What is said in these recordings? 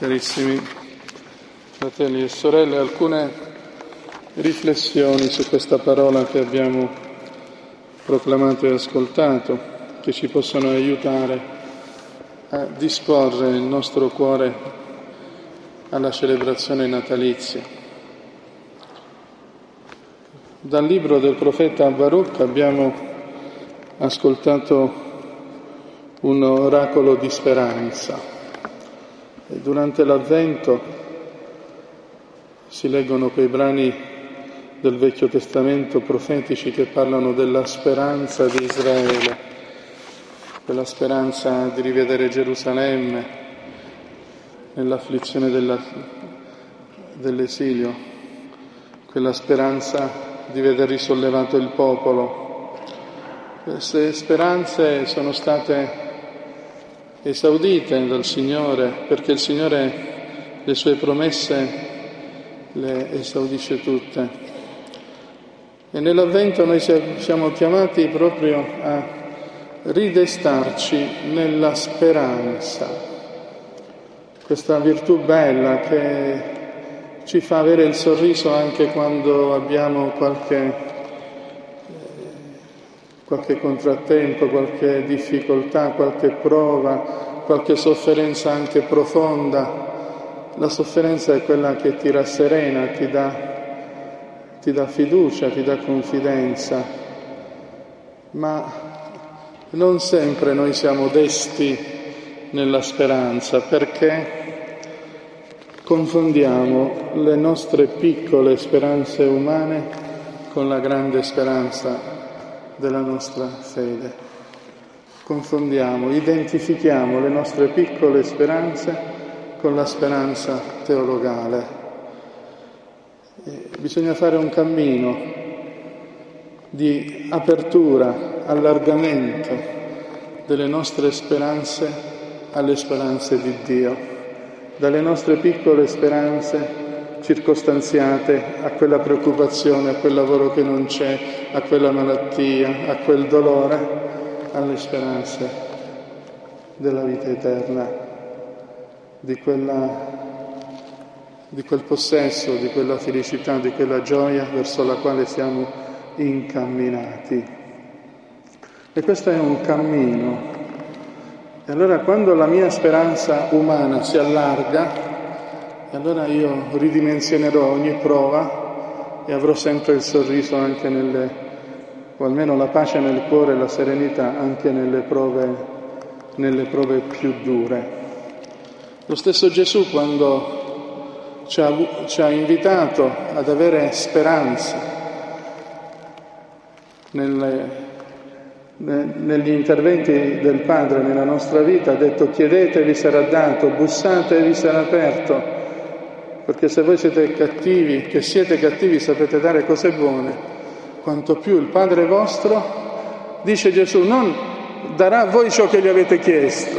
Carissimi fratelli e sorelle, alcune riflessioni su questa parola che abbiamo proclamato e ascoltato, che ci possono aiutare a disporre il nostro cuore alla celebrazione natalizia. Dal libro del profeta Baruch abbiamo ascoltato un oracolo di speranza. E durante l'Avvento si leggono quei brani del Vecchio Testamento profetici che parlano della speranza di Israele, della speranza di rivedere Gerusalemme nell'afflizione dell'esilio, quella speranza di veder risollevato il popolo. Queste speranze sono state esaudite dal Signore, perché il Signore le sue promesse le esaudisce tutte. E nell'Avvento noi siamo chiamati proprio a ridestarci nella speranza, questa virtù bella che ci fa avere il sorriso anche quando abbiamo qualche contrattempo, qualche difficoltà, qualche prova, qualche sofferenza anche profonda. La sofferenza è quella che ti rasserena, ti dà fiducia, ti dà confidenza, ma non sempre noi siamo desti nella speranza, perché confondiamo le nostre piccole speranze umane con la grande speranza della nostra fede. Confondiamo, identifichiamo le nostre piccole speranze con la speranza teologale. Bisogna fare un cammino di apertura, allargamento delle nostre speranze alle speranze di Dio, dalle nostre piccole speranze circostanziate a quella preoccupazione, a quel lavoro che non c'è, a quella malattia, a quel dolore, alle speranze della vita eterna, di quel possesso, di quella felicità, di quella gioia verso la quale siamo incamminati. E questo è un cammino. E allora quando la mia speranza umana si allarga, allora io ridimensionerò ogni prova e avrò sempre il sorriso anche o almeno la pace nel cuore e la serenità anche nelle prove più dure. Lo stesso Gesù, quando ci ha invitato ad avere speranza negli interventi del Padre nella nostra vita, ha detto: chiedete e vi sarà dato, bussate e vi sarà aperto. Perché se voi siete cattivi, sapete dare cose buone, quanto più il Padre vostro, dice Gesù, non darà a voi ciò che gli avete chiesto,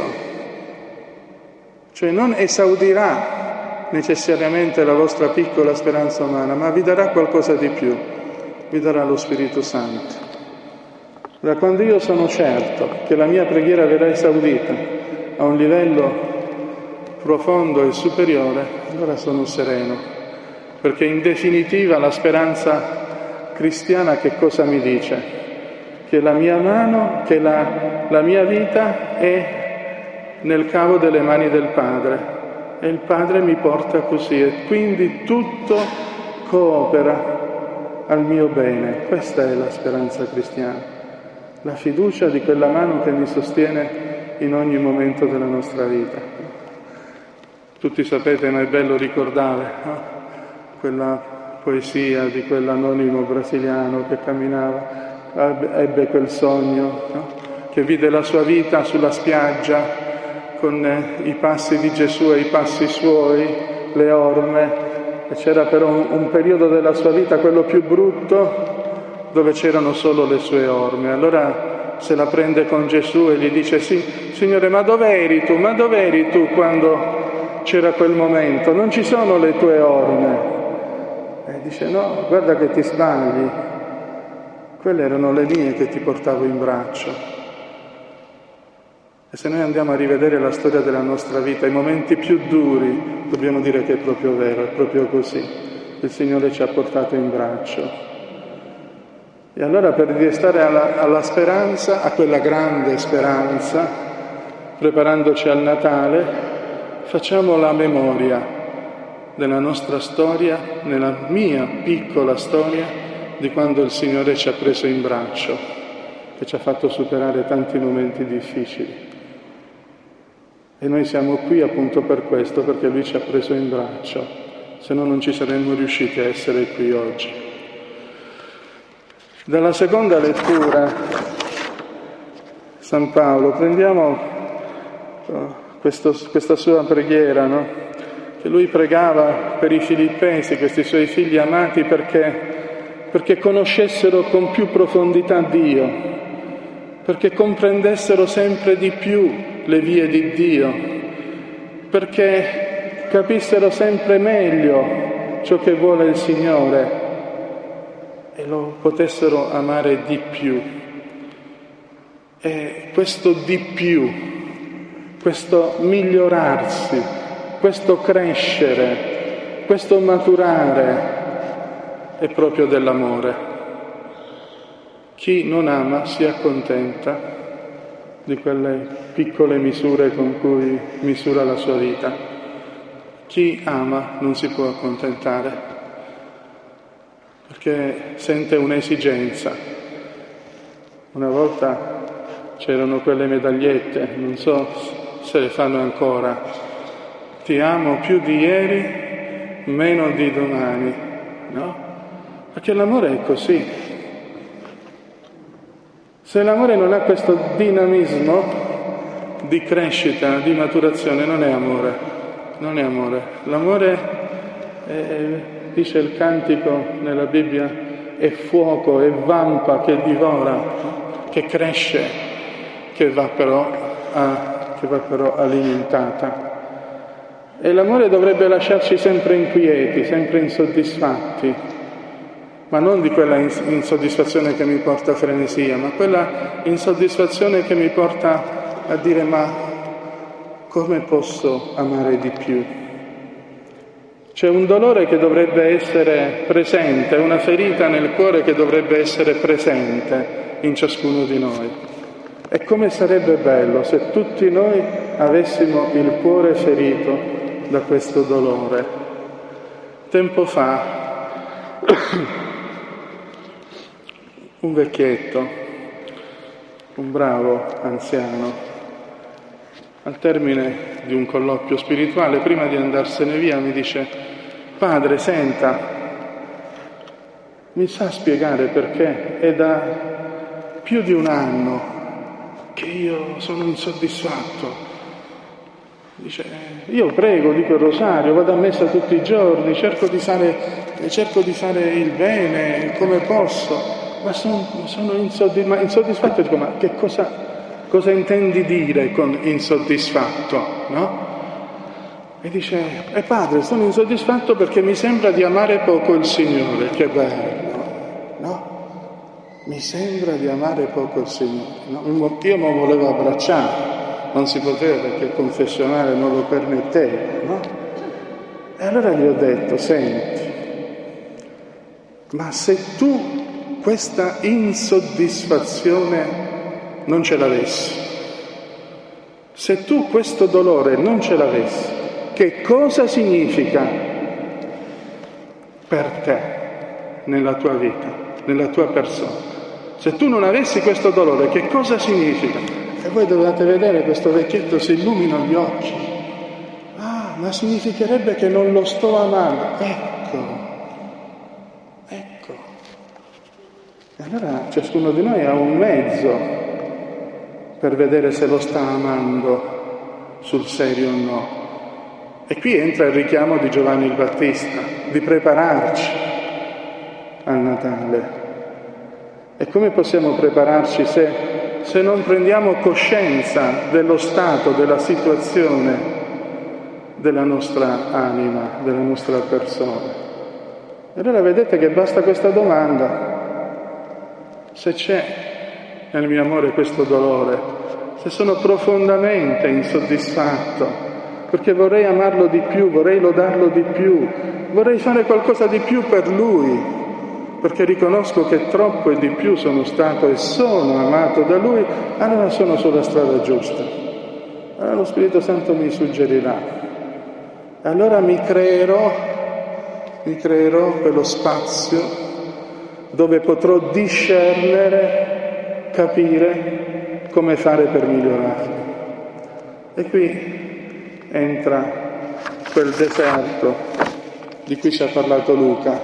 cioè non esaudirà necessariamente la vostra piccola speranza umana, ma vi darà qualcosa di più, vi darà lo Spirito Santo. Da quando io sono certo che la mia preghiera verrà esaudita a un livello profondo e superiore, allora sono sereno, perché in definitiva la speranza cristiana che cosa mi dice? Che la mia mano, che la mia vita è nel cavo delle mani del Padre e il Padre mi porta così e quindi tutto coopera al mio bene. Questa è la speranza cristiana, la fiducia di quella mano che mi sostiene in ogni momento della nostra vita. Tutti sapete, ma è bello ricordare, no? Quella poesia di quell'anonimo brasiliano che camminava, ebbe quel sogno, no? Che vide la sua vita sulla spiaggia con i passi di Gesù e i passi suoi, le orme, e c'era però un periodo della sua vita, quello più brutto, dove c'erano solo le sue orme. Allora se la prende con Gesù e gli dice: sì, Signore, ma dov'eri tu quando c'era quel momento? Non ci sono le tue orme. E dice: no, guarda che ti sbagli, quelle erano le mie che ti portavo in braccio. E se noi andiamo a rivedere la storia della nostra vita, i momenti più duri, dobbiamo dire che è proprio vero, è proprio così. Il Signore ci ha portato in braccio. E allora per restare alla speranza, a quella grande speranza, preparandoci al Natale, facciamo la memoria della nostra storia, nella mia piccola storia, di quando il Signore ci ha preso in braccio, che ci ha fatto superare tanti momenti difficili. E noi siamo qui appunto per questo, perché Lui ci ha preso in braccio, se no non ci saremmo riusciti a essere qui oggi. Dalla seconda lettura, San Paolo, prendiamo questa sua preghiera, no? Che lui pregava per i filippesi, questi suoi figli amati, perché conoscessero con più profondità Dio, perché comprendessero sempre di più le vie di Dio, perché capissero sempre meglio ciò che vuole il Signore e lo potessero amare di più. E questo di più, questo migliorarsi, questo crescere, questo maturare è proprio dell'amore. Chi non ama si accontenta di quelle piccole misure con cui misura la sua vita. Chi ama non si può accontentare, perché sente un'esigenza. Una volta c'erano quelle medagliette, non so se le fanno ancora: ti amo più di ieri, meno di domani, no? Perché l'amore è così. Se l'amore non ha questo dinamismo di crescita, di maturazione, non è amore, non è amore. L'amore, dice il cantico nella Bibbia, è fuoco, è vampa che divora, che cresce, che va però alimentata. E l'amore dovrebbe lasciarci sempre inquieti, sempre insoddisfatti, ma non di quella insoddisfazione che mi porta a frenesia, ma quella insoddisfazione che mi porta a dire: ma come posso amare di più? C'è un dolore che dovrebbe essere presente, una ferita nel cuore che dovrebbe essere presente in ciascuno di noi. E come sarebbe bello se tutti noi avessimo il cuore ferito da questo dolore. Tempo fa un vecchietto, un bravo anziano, al termine di un colloquio spirituale, prima di andarsene via, mi dice: padre, senta, mi sa spiegare perché è da più di un anno che io sono insoddisfatto. Dice: io prego, dico il rosario, vado a messa tutti i giorni, cerco di fare il bene come posso, ma sono insoddisfatto. Dico: ma che cosa intendi dire con insoddisfatto, no? E dice: padre, sono insoddisfatto perché mi sembra di amare poco il Signore. Che bello, no? Mi sembra di amare poco il Signore, no? Io mi volevo abbracciare, non si poteva perché il confessionale non lo permetteva, no? E allora gli ho detto: senti, ma se tu questa insoddisfazione non ce l'avessi, se tu questo dolore non ce l'avessi, che cosa significa per te nella tua vita, nella tua persona? Se tu non avessi questo dolore, che cosa significa? E voi dovete vedere, questo vecchietto si illumina gli occhi. Ah, ma significherebbe che non lo sto amando. Ecco. E allora ciascuno di noi ha un mezzo per vedere se lo sta amando sul serio o no. E qui entra il richiamo di Giovanni il Battista, di prepararci al Natale. E come possiamo prepararci se non prendiamo coscienza dello stato, della situazione della nostra anima, della nostra persona? E allora vedete che basta questa domanda: se c'è nel mio amore questo dolore, se sono profondamente insoddisfatto, perché vorrei amarlo di più, vorrei lodarlo di più, vorrei fare qualcosa di più per Lui, perché riconosco che troppo e di più sono stato e sono amato da Lui, allora sono sulla strada giusta. Allora lo Spirito Santo mi suggerirà. Allora mi creerò quello spazio dove potrò discernere, capire come fare per migliorarli. E qui entra quel deserto di cui ci ha parlato Luca.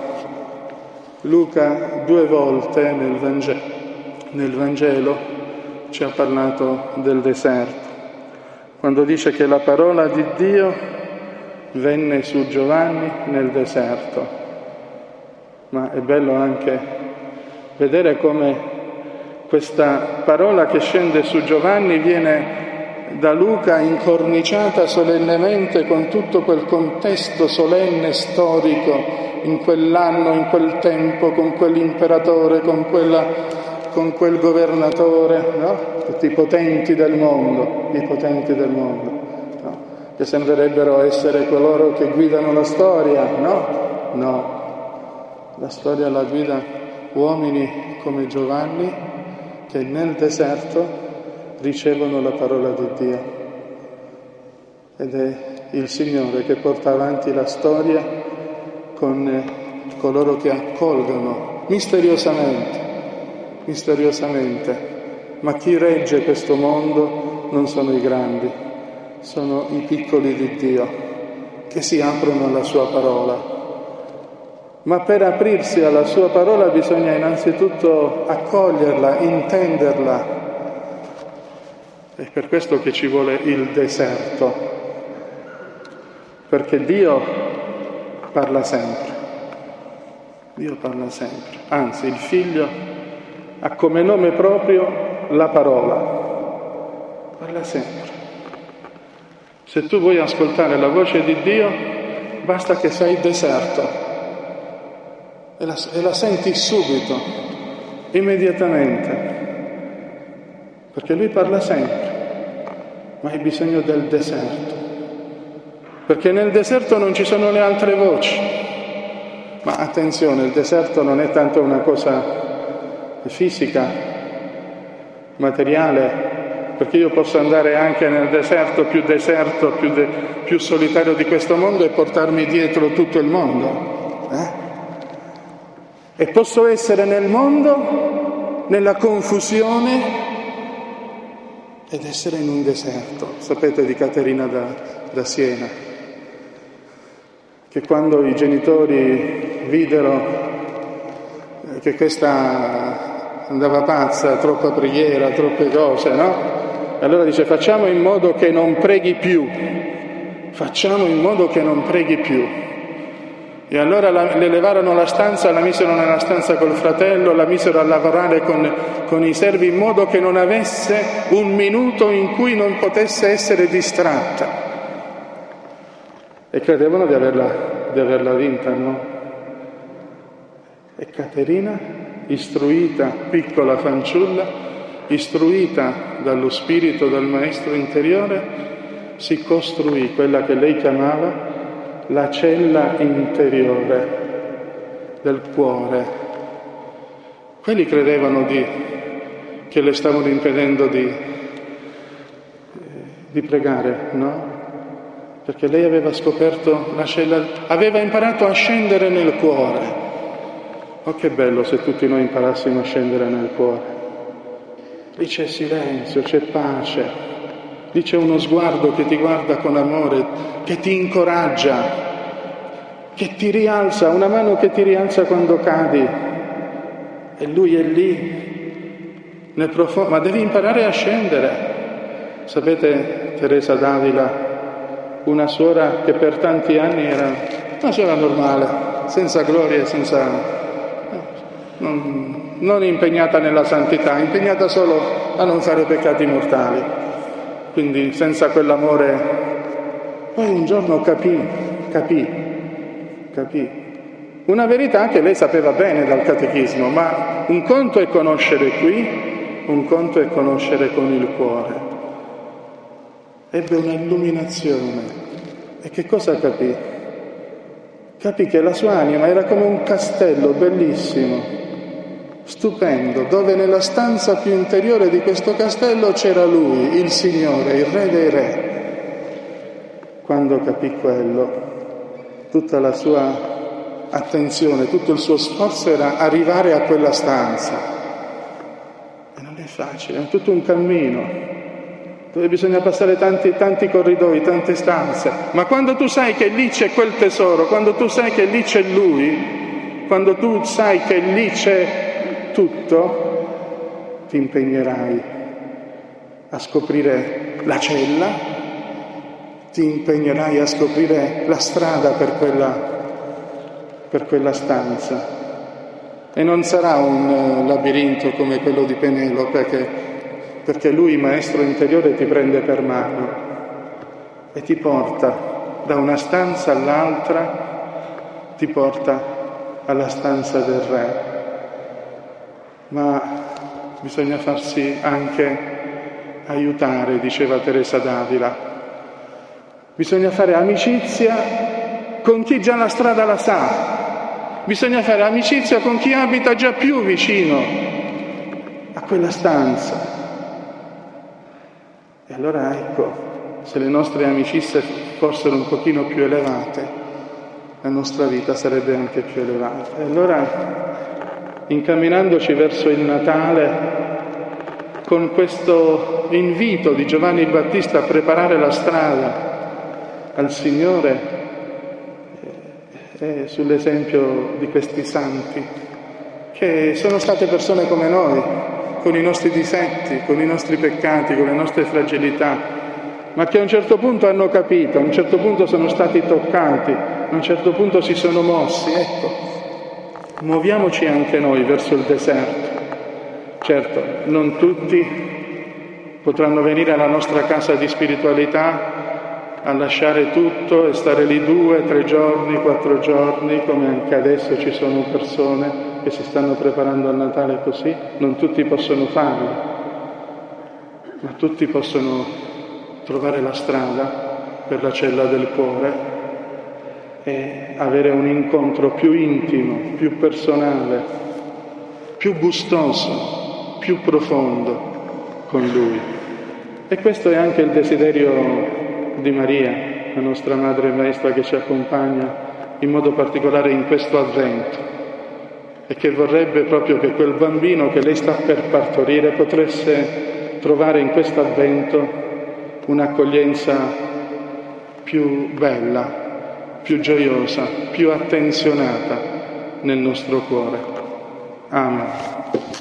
Luca 2 volte nel Vangelo ci ha parlato del deserto, quando dice che la parola di Dio venne su Giovanni nel deserto. Ma è bello anche vedere come questa parola che scende su Giovanni viene da Luca incorniciata solennemente con tutto quel contesto solenne storico in quell'anno, in quel tempo, con quell'imperatore, con quel governatore, no? Tutti i potenti del mondo, no? Che sembrerebbero essere coloro che guidano la storia, no? No, la storia la guida uomini come Giovanni che nel deserto ricevono la parola di Dio. Ed è il Signore che porta avanti la storia con coloro che accolgono misteriosamente, ma chi regge questo mondo non sono i grandi, sono i piccoli di Dio che si aprono alla sua parola. Ma per aprirsi alla sua parola bisogna innanzitutto accoglierla, intenderla. È per questo che ci vuole il deserto, perché Dio parla sempre. Dio parla sempre. Anzi, il Figlio ha come nome proprio la parola. Parla sempre. Se tu vuoi ascoltare la voce di Dio, basta che sei deserto e la senti subito, immediatamente, perché Lui parla sempre, ma hai bisogno del deserto, perché nel deserto non ci sono le altre voci. Ma attenzione, il deserto non è tanto una cosa fisica, materiale, perché io posso andare anche nel deserto, più solitario di questo mondo e portarmi dietro tutto il mondo. E posso essere nel mondo, nella confusione, ed essere in un deserto. Sapete di Caterina da Siena, che quando i genitori videro che questa andava pazza, troppa preghiera, troppe cose, no? E allora dice: facciamo in modo che non preghi più. E allora le levarono la stanza, la misero nella stanza col fratello, la misero a lavorare con i servi in modo che non avesse un minuto in cui non potesse essere distratta. E credevano di averla vinta, no? E Caterina, istruita, piccola fanciulla, istruita dallo spirito, dal maestro interiore, si costruì quella che lei chiamava la cella interiore del cuore. Quelli credevano che le stavano impedendo di pregare, no? Perché lei aveva scoperto la cella, aveva imparato a scendere nel cuore. Oh, che bello se tutti noi imparassimo a scendere nel cuore. Lì c'è silenzio, c'è pace, lì c'è uno sguardo che ti guarda con amore, che ti incoraggia, che ti rialza, una mano che ti rialza quando cadi. E Lui è lì, nel profondo, ma devi imparare a scendere. Sapete, Teresa d'Avila, una suora che per tanti anni era una suora normale, senza gloria, non impegnata nella santità, impegnata solo a non fare peccati mortali, quindi senza quell'amore. Poi un giorno capì una verità che lei sapeva bene dal catechismo, ma un conto è conoscere qui, un conto è conoscere con il cuore. Ebbe un'illuminazione E che cosa capì? Capì che la sua anima era come un castello bellissimo, stupendo, dove nella stanza più interiore di questo castello c'era lui, il Signore, il Re dei Re. Quando capì quello, tutta la sua attenzione, tutto il suo sforzo era arrivare a quella stanza. E non è facile, è tutto un cammino, dove bisogna passare tanti corridoi, tante stanze. Ma quando tu sai che lì c'è quel tesoro, quando tu sai che lì c'è Lui, quando tu sai che lì c'è tutto, ti impegnerai a scoprire la cella, ti impegnerai a scoprire la strada per quella stanza. E non sarà un labirinto come quello di Penelope, perché lui, maestro interiore, ti prende per mano e ti porta da una stanza all'altra, ti porta alla stanza del Re. Ma bisogna farsi anche aiutare, diceva Teresa d'Avila. Bisogna fare amicizia con chi già la strada la sa. Bisogna fare amicizia con chi abita già più vicino a quella stanza. E allora ecco, se le nostre amicizie fossero un pochino più elevate, la nostra vita sarebbe anche più elevata. E allora, incamminandoci verso il Natale, con questo invito di Giovanni Battista a preparare la strada al Signore, e sull'esempio di questi santi, che sono state persone come noi, con i nostri difetti, con i nostri peccati, con le nostre fragilità, ma che a un certo punto hanno capito, a un certo punto sono stati toccati, a un certo punto si sono mossi. Ecco, muoviamoci anche noi verso il deserto. Certo, non tutti potranno venire alla nostra casa di spiritualità a lasciare tutto e stare lì 2, 3 giorni, 4 giorni, come anche adesso ci sono persone che si stanno preparando al Natale così. Non tutti possono farlo, ma tutti possono trovare la strada per la cella del cuore e avere un incontro più intimo, più personale, più gustoso, più profondo con Lui. E questo è anche il desiderio di Maria, la nostra Madre e Maestra, che ci accompagna in modo particolare in questo Avvento, e che vorrebbe proprio che quel bambino che lei sta per partorire potesse trovare in questo Avvento un'accoglienza più bella, più gioiosa, più attenzionata nel nostro cuore. Amen.